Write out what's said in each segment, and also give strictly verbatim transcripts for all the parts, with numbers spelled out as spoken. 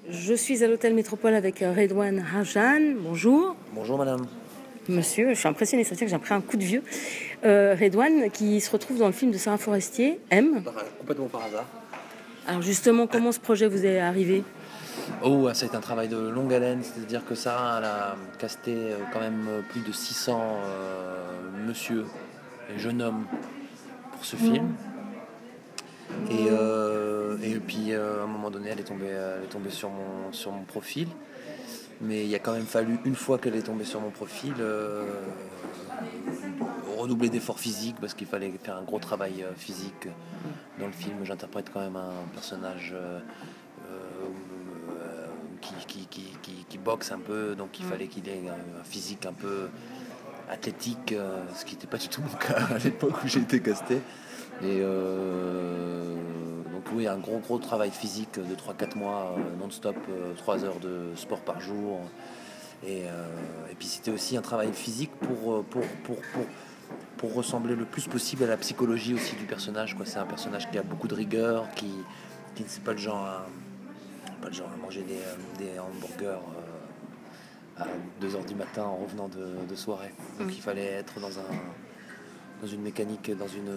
Je suis à l'hôtel Métropole avec Redouane Rajan. Bonjour. Bonjour madame. Monsieur, je suis impressionnée, ça veut dire que j'ai pris un coup de vieux. Euh, Redouane, qui se retrouve dans le film de Sarah Forestier, M. Complètement par hasard. Alors justement, comment ce projet vous est arrivé? Oh, ça a été un travail de longue haleine, c'est-à-dire que Sarah elle a casté quand même plus de six cents euh, monsieur et jeunes hommes pour ce film. Et, euh, et puis euh, à un moment donné, elle est tombée, elle est tombée sur, mon, sur mon profil. Mais il a quand même fallu, une fois qu'elle est tombée sur mon profil, euh, redoubler d'efforts physiques parce qu'il fallait faire un gros travail euh, physique dans le film. J'interprète quand même un personnage euh, euh, qui, qui, qui, qui, qui boxe un peu, donc il fallait qu'il ait un, un physique un peu athlétique, euh, ce qui n'était pas du tout mon cas à l'époque où j'ai été casté. Et euh, donc oui, un gros gros travail physique de trois quatre mois euh, non-stop, euh, trois heures de sport par jour. Et, euh, et puis c'était aussi un travail physique pour, pour, pour, pour, pour ressembler le plus possible à la psychologie aussi du personnage, quoi. C'est un personnage qui a beaucoup de rigueur, qui, qui ne sait pas le genre à, pas le genre à manger des, des hamburgers euh, à deux heures du matin en revenant de, de soirée. Donc mmh. il fallait être dans, un, dans une mécanique, dans une...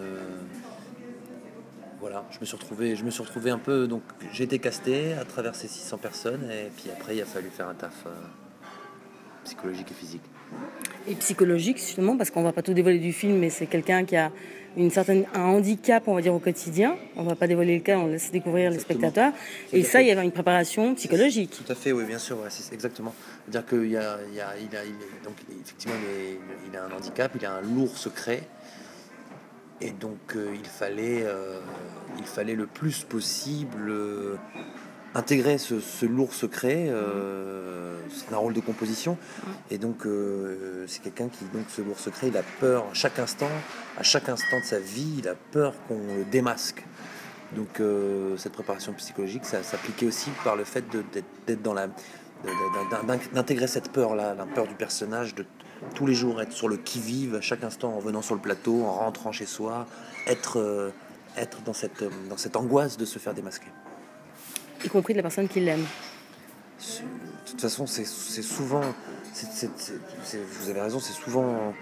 Voilà, je me suis retrouvé, je me suis retrouvé un peu, donc j'ai été casté à travers ces six cents personnes et puis après il a fallu faire un taf euh, psychologique et physique. Et psychologique justement, parce qu'on va pas tout dévoiler du film, mais c'est quelqu'un qui a une certaine, un handicap, on va dire, au quotidien. On va pas dévoiler le cas, on laisse découvrir exactement. Les spectateurs. Tout et ça, fait. Il y avait une préparation psychologique. Tout à fait, oui, bien sûr, ouais, c'est exactement. C'est-à-dire qu'il y a, il y a, il a, il est, donc effectivement, il, est, il a un handicap, il a un lourd secret. Et donc euh, il, fallait, euh, il fallait le plus possible euh, intégrer ce, ce lourd secret. Euh, c'est un rôle de composition. Et donc euh, c'est quelqu'un qui, donc ce lourd secret, il a peur à chaque instant, à chaque instant de sa vie, il a peur qu'on le démasque. Donc euh, cette préparation psychologique, ça s'appliquait aussi par le fait de, d'être, d'être dans la... d'intégrer cette peur-là, la peur du personnage, de tous les jours être sur le qui-vive, à chaque instant en venant sur le plateau, en rentrant chez soi, être, euh, être dans, cette, dans cette angoisse de se faire démasquer. Y compris de la personne qui l'aime. De toute façon, c'est, c'est souvent... C'est, c'est, c'est, c'est, vous avez raison, c'est souvent...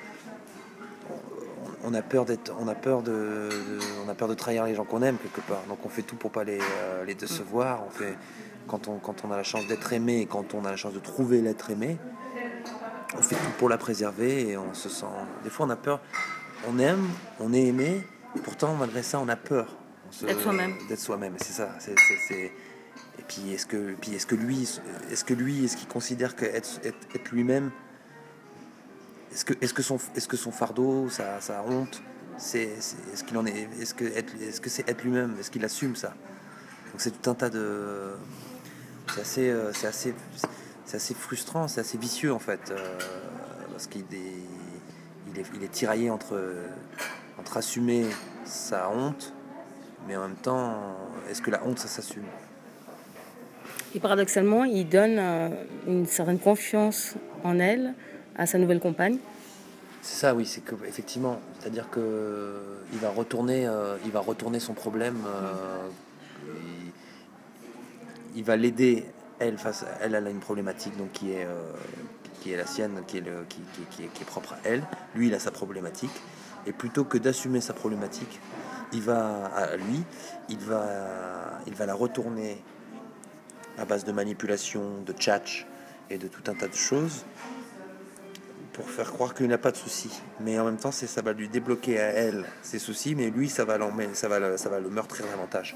On a peur d'être, on a peur de, de, on a peur de trahir les gens qu'on aime quelque part. Donc on fait tout pour pas les, euh, les décevoir. On fait, quand on, quand on a la chance d'être aimé, et quand on a la chance de trouver l'être aimé, on fait tout pour la préserver et on se sent. Des fois, on a peur. On aime, on est aimé, et pourtant, malgré ça, on a peur. On se, d'être soi-même. D'être soi-même. C'est ça. C'est, c'est, c'est... Et puis, est-ce que, puis, est-ce que lui, est-ce que lui, est-ce qu'il considère que être, être, être lui-même, est-ce que, est-ce que son, est-ce que son fardeau, sa, sa honte, c'est, c'est, est-ce qu'il en est, est-ce que être, est-ce que c'est être lui-même, est-ce qu'il assume ça? Donc c'est tout un tas de, c'est assez, c'est assez, c'est assez frustrant, c'est assez vicieux en fait, euh, parce qu'il est, il est, il est tiraillé entre, entre assumer sa honte, mais en même temps, est-ce que la honte ça s'assume? Et paradoxalement, il donne euh, une certaine confiance en elle, à sa nouvelle compagne. C'est ça, oui, c'est que effectivement, c'est-à-dire que il va retourner, euh, il va retourner son problème. Euh, il, il va l'aider. Elle, face, à, elle, elle a une problématique donc qui est, euh, qui est la sienne, qui est, le, qui, qui, qui, est, qui est propre à elle. Lui, il a sa problématique, et plutôt que d'assumer sa problématique, il va à lui, il va, il va la retourner à base de manipulation, de tchatch et de tout un tas de choses, pour faire croire qu'il n'a pas de soucis. Mais en même temps, c'est, ça va lui débloquer à elle ses soucis, mais lui, ça va, ça va, ça va le meurtrir davantage.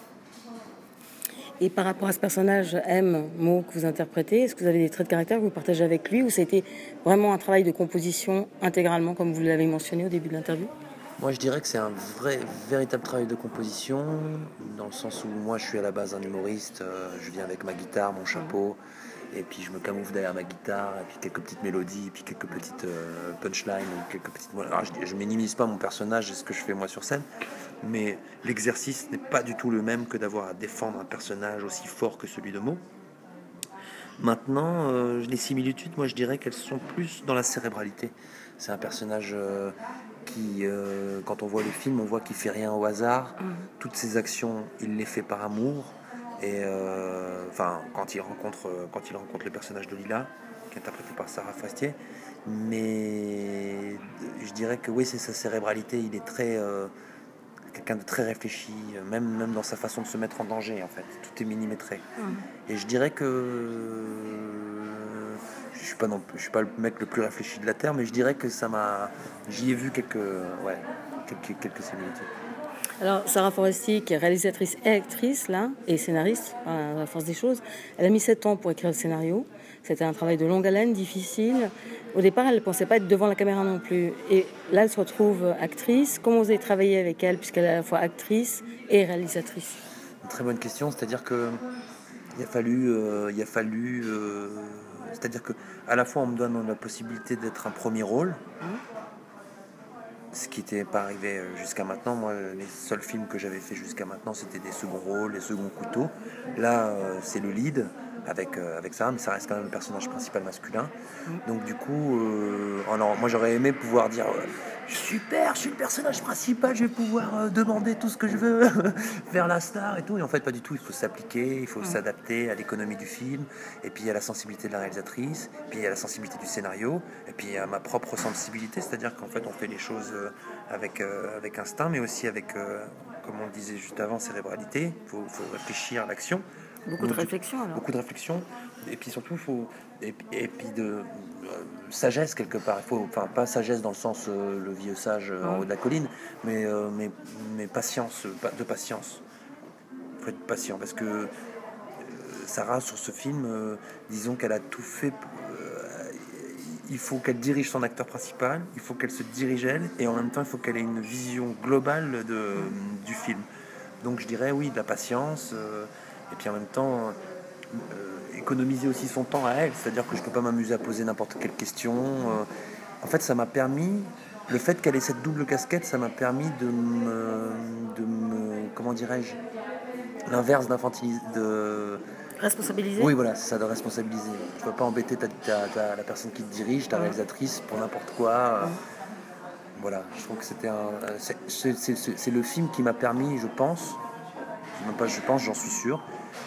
Et par rapport à ce personnage M, mot que vous interprétez, est-ce que vous avez des traits de caractère que vous partagez avec lui, ou ça a été vraiment un travail de composition intégralement, comme vous l'avez mentionné au début de l'interview? Moi, je dirais que c'est un vrai, véritable travail de composition, dans le sens où moi, je suis à la base un humoriste, euh, je viens avec ma guitare, mon chapeau, et puis je me camoufle derrière ma guitare, et puis quelques petites mélodies, et puis quelques petites euh, punchlines, quelques petites... Alors, je, je minimise pas mon personnage et ce que je fais moi sur scène, mais l'exercice n'est pas du tout le même que d'avoir à défendre un personnage aussi fort que celui de Mo. Maintenant, euh, les similitudes, moi je dirais qu'elles sont plus dans la cérébralité. C'est un personnage euh, qui, euh, quand on voit le film, on voit qu'il fait rien au hasard. Mmh. Toutes ses actions, il les fait par amour. Et euh, enfin, quand il rencontre, quand il rencontre le personnage de Lila, qui est interprété par Sarah Fastier. Mais je dirais que oui, c'est sa cérébralité. Il est très euh, quelqu'un de très réfléchi, même même dans sa façon de se mettre en danger. En fait, tout est millimétré. Mmh. Et je dirais que je suis pas non, je suis pas le mec le plus réfléchi de la terre, mais je dirais que ça m'a, j'y ai vu quelques, ouais, quelques quelques similitudes. Alors, Sarah Foresti, qui est réalisatrice et actrice, là, et scénariste, à la force des choses, elle a mis sept ans pour écrire le scénario. C'était un travail de longue haleine, difficile. Au départ, elle ne pensait pas être devant la caméra non plus. Et là, elle se retrouve actrice. Comment vous avez travaillé avec elle, puisqu'elle est à la fois actrice et réalisatrice? Une très bonne question, c'est-à-dire que il a fallu, euh, il a fallu, euh, c'est-à-dire que à la fois on me donne la possibilité d'être un premier rôle. Mmh. Ce qui n'était pas arrivé jusqu'à maintenant. Moi, les seuls films que j'avais fait jusqu'à maintenant, c'était des seconds rôles, des seconds couteaux. Là, euh, c'est le lead avec, euh, avec ça, mais ça reste quand même le personnage principal masculin. Mmh. Donc du coup, euh, alors, moi j'aurais aimé pouvoir dire euh, super, je suis le personnage principal, je vais pouvoir euh, demander tout ce que je veux, faire la star et tout. Et en fait, pas du tout. Il faut s'appliquer, il faut Mmh. s'adapter à l'économie du film, et puis à la sensibilité de la réalisatrice, puis à la sensibilité du scénario, et puis à ma propre sensibilité, c'est-à-dire qu'en fait, on fait les choses euh, avec, euh, avec instinct, mais aussi avec, euh, comme on le disait juste avant, cérébralité. Il faut, faut réfléchir à l'action. Beaucoup de réflexion, alors. Beaucoup de réflexion, et puis surtout, il faut, et, et puis de euh, sagesse quelque part. Il faut, enfin, pas sagesse dans le sens euh, le vieux sage euh, en haut de la colline, mais, euh, mais, mais patience, euh, de patience. Il faut être patient parce que euh, Sarah, sur ce film, euh, disons qu'elle a tout fait. euh, il faut qu'elle dirige son acteur principal, il faut qu'elle se dirige elle, et en même temps, il faut qu'elle ait une vision globale de, du film. Donc, je dirais oui, de la patience, euh, et puis en même temps, euh, économiser aussi son temps à elle, c'est-à-dire que je peux pas m'amuser à poser n'importe quelle question. Euh, en fait, ça m'a permis, le fait qu'elle ait cette double casquette, ça m'a permis de me, de me comment dirais-je, l'inverse d'infantiliser, de Responsabiliser. oui, voilà, c'est ça, de responsabiliser. Tu ne peux pas embêter ta, ta- ta- la personne qui te dirige, ta Mmh. réalisatrice, pour n'importe quoi. euh, Mmh. Voilà, je trouve que c'était un. C'est, c'est- c'est- c'est- c'est le film qui m'a permis, je pense, même pas je pense, j'en suis sûr,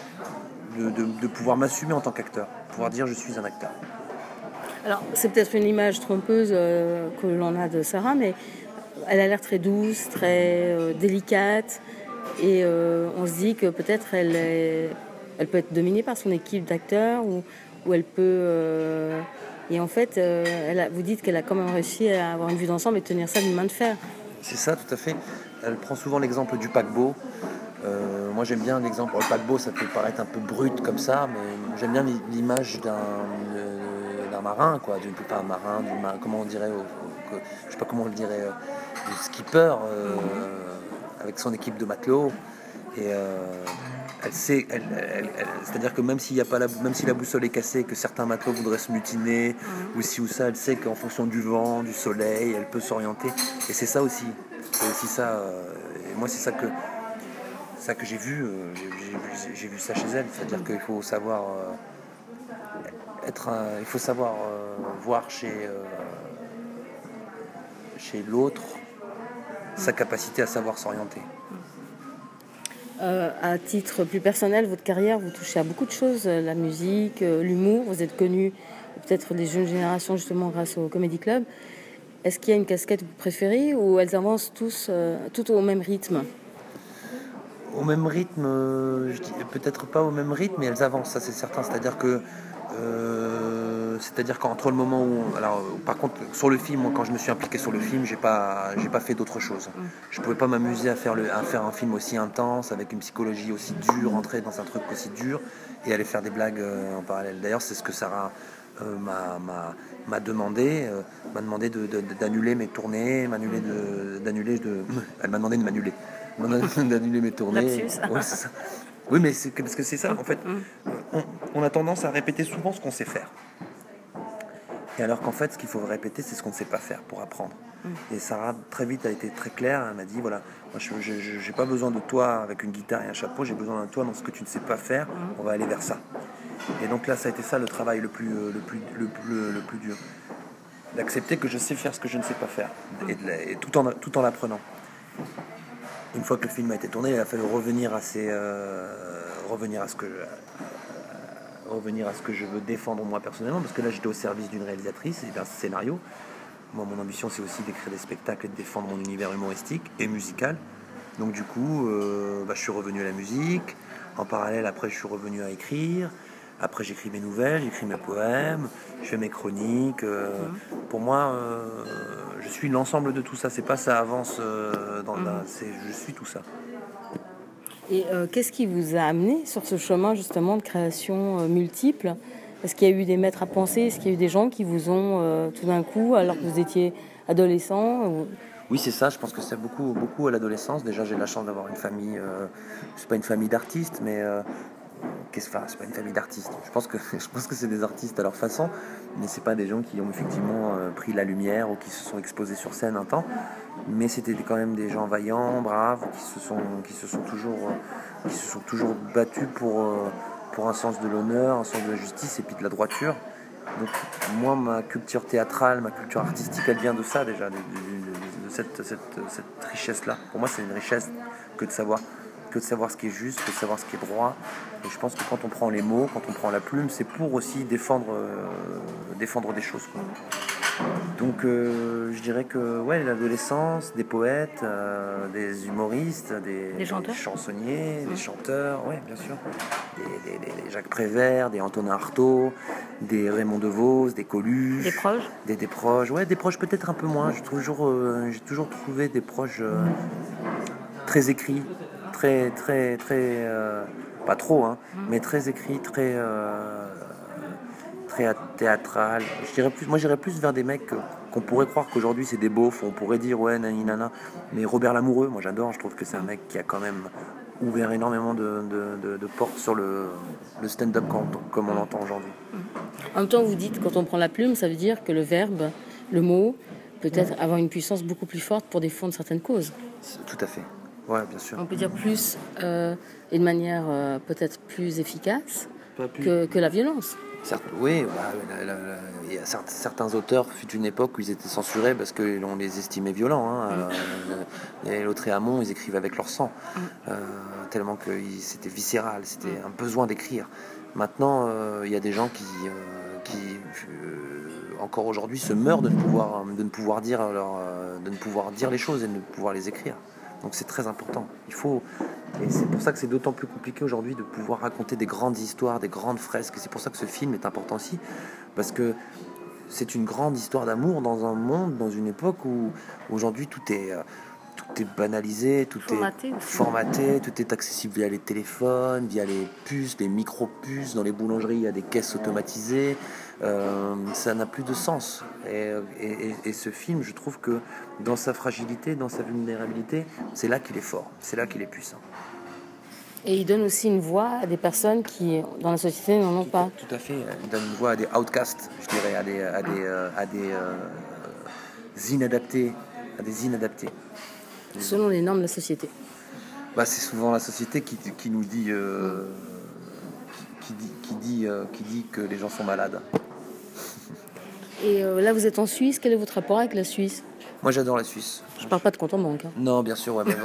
de, de- de pouvoir m'assumer en tant qu'acteur, pouvoir dire je suis un acteur. Alors, c'est peut-être une image trompeuse euh, que l'on a de Sarah, mais elle a l'air très douce, très euh, délicate, et euh, on se dit que peut-être elle, est- elle peut être dominée par son équipe d'acteurs, ou, ou elle peut... euh, et en fait, euh, elle a- vous dites qu'elle a quand même réussi à avoir une vue d'ensemble et tenir ça d'une main de fer. C'est ça, tout à fait. Elle prend souvent l'exemple du paquebot. Euh, moi j'aime bien l'exemple. Le paquebot, ça peut paraître un peu brut comme ça, mais j'aime bien l'image d'un, euh, d'un marin, quoi. Du, pas un marin, du mar- comment on dirait, au- au- je sais pas comment on le dirait, euh, du skipper euh, avec son équipe de matelots. Et euh, elle sait, elle- elle- elle- c'est-à-dire que même s'il y a pas la, même si la boussole est cassée, que certains matelots voudraient se mutiner, ou ci ou ça, elle sait qu'en fonction du vent, du soleil, elle peut s'orienter. Et c'est ça aussi. C'est aussi ça. euh, et moi, c'est ça que ça que j'ai vu, euh, j'ai, j'ai- j'ai vu ça chez elle, c'est-à-dire qu'il faut savoir euh, être, un- il faut savoir euh, voir chez euh, chez l'autre sa capacité à savoir s'orienter. Euh, à titre plus personnel, votre carrière, vous touchez à beaucoup de choses, euh, la musique, euh, l'humour. Vous êtes connu peut-être des jeunes générations justement grâce au Comedy Club. Est-ce qu'il y a une casquette que vous préférez, ou elles avancent tous, euh, toutes au même rythme? Au même rythme, euh, je dis, peut-être pas au même rythme, mais elles avancent, ça c'est certain. C'est-à-dire que, euh, c'est-à-dire qu'entre le moment où, alors, par contre, sur le film, moi, quand je me suis impliqué sur le film, j'ai pas, j'ai pas fait d'autre chose. Je pouvais pas m'amuser à faire le, à faire un film aussi intense, avec une psychologie aussi dure, entrer dans un truc aussi dur, et aller faire des blagues euh, en parallèle. D'ailleurs, c'est ce que Sarah euh, m'a, m'a, m'a demandé, euh, m'a demandé de, de, d'annuler mes tournées, m'annuler de, d'annuler de, elle m'a demandé de m'annuler. D'annuler mes tournées. Lapsus. Ouais, c'est ça. Oui, mais c'est parce que c'est ça, en fait. On, on a tendance à répéter souvent ce qu'on sait faire. Et alors qu'en fait, ce qu'il faut répéter, c'est ce qu'on ne sait pas faire pour apprendre. Et Sarah, très vite, a été très claire. Elle m'a dit, voilà, moi, je n'ai pas besoin de toi avec une guitare et un chapeau, j'ai besoin de toi dans ce que tu ne sais pas faire. On va aller vers ça. Et donc là, ça a été ça le travail le plus, le plus, le, le, le plus dur. D'accepter que je sais faire ce que je ne sais pas faire. Et, de la, et tout en, tout en l'apprenant. une fois que le film a été tourné, il a fallu revenir à ses, euh, revenir à ce que euh, revenir à ce que je veux défendre moi personnellement, parce que là j'étais au service d'une réalisatrice et d'un scénario. Moi, mon ambition, c'est aussi d'écrire des spectacles et de défendre mon univers humoristique et musical. Donc du coup, euh, bah, je suis revenu à la musique. En parallèle, après, je suis revenu à écrire. Après, j'écris mes nouvelles, j'écris mes poèmes, je fais mes chroniques. Euh, mmh. Pour moi, euh, je suis l'ensemble de tout ça. C'est pas ça avance euh, dans mmh. la... c'est, je suis tout ça. Et euh, qu'est-ce qui vous a amené sur ce chemin justement de création euh, multiple ? Est-ce qu'il y a eu des maîtres à penser ? Est-ce qu'il y a eu des gens qui vous ont euh, tout d'un coup, alors que vous étiez adolescent ou... Oui, c'est ça. Je pense que c'est beaucoup, beaucoup à l'adolescence. Déjà, j'ai la chance d'avoir une famille. Euh, c'est pas une famille d'artistes, mais euh, qu'est-ce que c'est pas une famille d'artistes. Je pense que je pense que c'est des artistes à leur façon, mais c'est pas des gens qui ont effectivement euh, pris la lumière ou qui se sont exposés sur scène un temps. Mais c'était quand même des gens vaillants, braves, qui se sont, qui se sont toujours, euh, qui se sont toujours battus pour. Euh, pour un sens de l'honneur, un sens de la justice et puis de la droiture. Donc moi, ma culture théâtrale, ma culture artistique, elle vient de ça déjà, de, de, de, de cette, cette, cette richesse-là. Pour moi, c'est une richesse que de savoir, que de savoir ce qui est juste, que de savoir ce qui est droit. Et je pense que quand on prend les mots, quand on prend la plume, c'est pour aussi défendre, euh, défendre des choses, quoi. Donc euh, je dirais que ouais, l'adolescence, des poètes, euh, des humoristes, des, des, des chansonniers, mmh. des chanteurs, ouais, bien sûr, des, des, des Jacques Prévert, des Antonin Artaud, des Raymond DeVos, des Coluche, des proches, des, des proches, ouais, des proches peut-être un peu moins. J'ai toujours, euh, j'ai toujours trouvé des proches euh, très écrits, très, très, très, euh, pas trop, hein, mmh. mais très écrits, très. Euh, théâtral. Je dirais plus, moi j'irais plus vers des mecs qu'on pourrait croire qu'aujourd'hui c'est des beaufs, on pourrait dire ouais nani nana, mais Robert Lamoureux, moi j'adore, je trouve que c'est un mec qui a quand même ouvert énormément de, de, de, de portes sur le, le stand-up comme on l'entend aujourd'hui. En même temps, vous dites quand on prend la plume, ça veut dire que le verbe, le mot, peut-être avoir une puissance beaucoup plus forte pour défendre certaines causes. Tout à fait, ouais, bien sûr. On peut dire plus euh, et de manière euh, peut-être plus efficace plus... Que, que la violence. Certes, oui, bah, la, la, la, il y a certains, certains auteurs, fut une époque où ils étaient censurés parce qu'on les estimait violents. Hein. Mm. Euh, et l'autre et Hamon, ils écrivent avec leur sang, mm. euh, tellement que c'était viscéral, c'était mm. un besoin d'écrire. Maintenant, euh, il y a des gens qui, euh, qui euh, encore aujourd'hui, se meurent de ne pouvoir, de ne pouvoir dire leur, de ne pouvoir dire les choses et de ne pouvoir les écrire. Donc c'est très important. Il faut, et c'est pour ça que c'est d'autant plus compliqué aujourd'hui de pouvoir raconter des grandes histoires, des grandes fresques. Et c'est pour ça que ce film est important aussi, parce que c'est une grande histoire d'amour dans un monde, dans une époque où aujourd'hui tout est, tout est banalisé, tout formaté est aussi. formaté, tout est accessible via les téléphones, via les puces, les micro-puces. Dans les boulangeries, il y a des caisses automatisées. Euh, ça n'a plus de sens. Et, et, et ce film, je trouve que dans sa fragilité, dans sa vulnérabilité, c'est là qu'il est fort, c'est là qu'il est puissant. Et il donne aussi une voix à des personnes qui, dans la société, n'en ont pas. Tout à fait. Il donne une voix à des outcasts, je dirais, à des, à des, euh, à des euh, inadaptés, à des inadaptés. Selon les normes de la société. Bah, c'est souvent la société qui, qui nous dit, euh, qui dit, qui dit, euh, qui dit que les gens sont malades. Et euh, là, vous êtes en Suisse. Quel est votre rapport avec la Suisse ? Moi, j'adore la Suisse. Je parle pas de compte en banque. Hein. Non, bien sûr, ouais, mais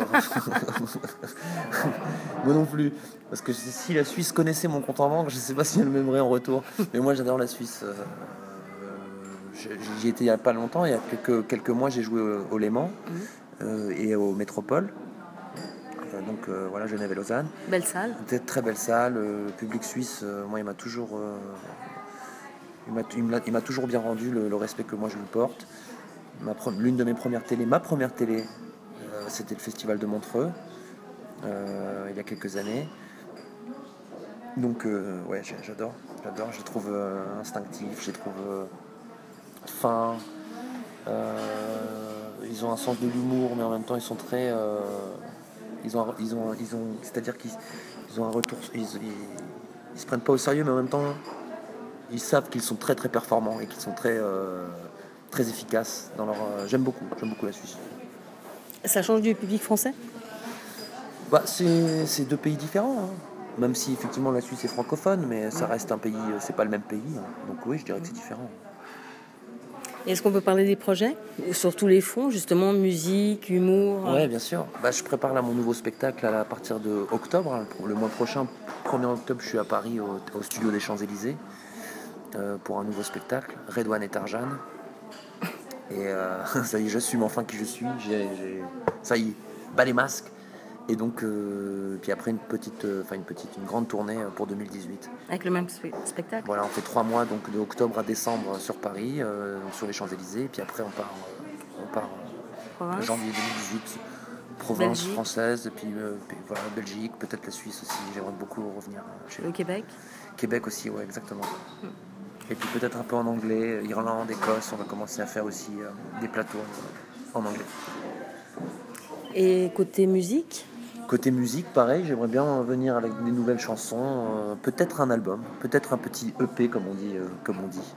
moi non plus. Parce que si la Suisse connaissait mon compte en banque, je sais pas si elle m'aimerait en retour. Mais moi, j'adore la Suisse. Euh, j'y étais il y a pas longtemps. Il y a quelques, quelques mois, j'ai joué au, au Léman mmh. euh, et au Métropole. Euh, donc euh, voilà, Genève et Lausanne. Belle salle. C'était très belle salle. Le public suisse, euh, moi, il m'a toujours, euh, il m'a, il m'a, il m'a toujours bien rendu le, le respect que moi je lui porte. Ma, l'une de mes premières télés, ma première télé, euh, c'était le Festival de Montreux, euh, il y a quelques années. Donc, euh, ouais, j'adore, j'adore, je les trouve euh, instinctifs, je les trouve euh, fins. Euh, ils ont un sens de l'humour, mais en même temps, ils sont très. Euh, ils ont, ils ont, ils ont, c'est-à-dire qu'ils ils ont un retour. Ils, ils, ils se prennent pas au sérieux, mais en même temps, ils savent qu'ils sont très, très performants et qu'ils sont très. Euh, très efficace dans leur. Euh, j'aime beaucoup, j'aime beaucoup la Suisse. Ça change du public français ? Bah, c'est, c'est deux pays différents, hein. Même si effectivement la Suisse est francophone, mais ça reste un pays, c'est pas le même pays, hein. Donc oui, je dirais que c'est différent. Et est-ce qu'on peut parler des projets sur tous les fronts, justement, musique, humour? Ouais, bien sûr. Bah, je prépare là mon nouveau spectacle à partir de octobre, hein, le mois prochain, premier octobre, je suis à Paris au, au studio des Champs-Élysées euh, pour un nouveau spectacle, Redouane et Tarzan. Et euh, ça y est, j'assume enfin qui je suis. J'ai, j'ai... Ça y est, bas les masques. Et donc, euh, puis après une petite, enfin euh, une petite, une grande tournée pour deux mille dix-huit. Avec le même spe- spectacle. Voilà, on fait trois mois, donc de octobre à décembre sur Paris, euh, sur les Champs-Élysées. Et puis après, on part, euh, on part euh, janvier deux mille dix-huit, province Belgique. Française, et puis, euh, puis voilà, Belgique, peut-être la Suisse aussi. J'aimerais beaucoup revenir chez le Québec. Québec aussi, ouais, exactement. Mm. Et puis peut-être un peu en anglais, Irlande, Écosse. On va commencer à faire aussi euh, des plateaux en anglais. Et côté musique? Côté musique, pareil, j'aimerais bien venir avec des nouvelles chansons, euh, peut-être un album, peut-être un petit E P comme on dit. Euh, comme on dit.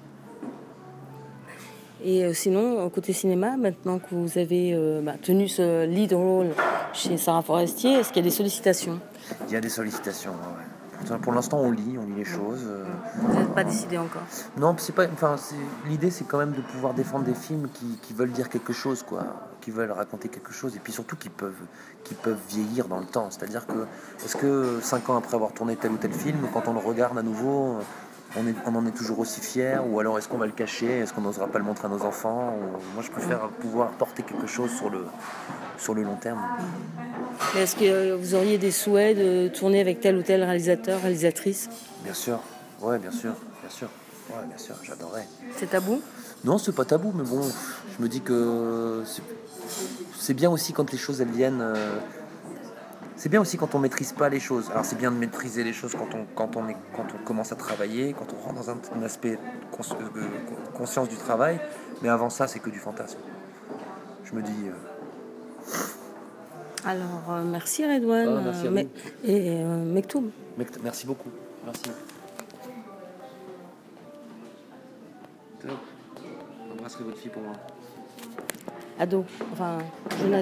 Et euh, sinon, côté cinéma, maintenant que vous avez euh, bah, tenu ce lead role chez Sarah Forestier, est-ce qu'il y a des sollicitations? Il y a des sollicitations, ouais. Pour l'instant, on lit, on lit les choses. Euh... Vous n'êtes pas décidé encore? Non, c'est pas. Enfin, c'est, l'idée, c'est quand même de pouvoir défendre des films qui, qui veulent dire quelque chose, quoi, qui veulent raconter quelque chose, et puis surtout qui peuvent, qui peuvent vieillir dans le temps. C'est-à-dire que, est-ce que cinq ans après avoir tourné tel ou tel film, quand on le regarde à nouveau, on, est, on en est toujours aussi fier, ou alors est-ce qu'on va le cacher, est-ce qu'on n'osera pas le montrer à nos enfants? Ou... Moi, je préfère pouvoir porter quelque chose sur le, sur le long terme. Mais est-ce que vous auriez des souhaits de tourner avec tel ou tel réalisateur, réalisatrice? Bien sûr, ouais, bien sûr, bien sûr, ouais, bien sûr, j'adorerais. C'est tabou? Non, c'est pas tabou, mais bon, je me dis que c'est, c'est bien aussi quand les choses elles viennent. Euh, c'est bien aussi quand on maîtrise pas les choses. Alors c'est bien de maîtriser les choses quand on, quand on, est, quand on commence à travailler, quand on rentre dans un, un aspect cons, euh, conscience du travail, mais avant ça, c'est que du fantasme. Je me dis. Euh, Alors, euh, merci Redouane. Oh, merci à vous. Me- et euh, Mektoub. Merci beaucoup. Merci. Embrasserez votre fille pour moi. Ado. Enfin, Jonathan.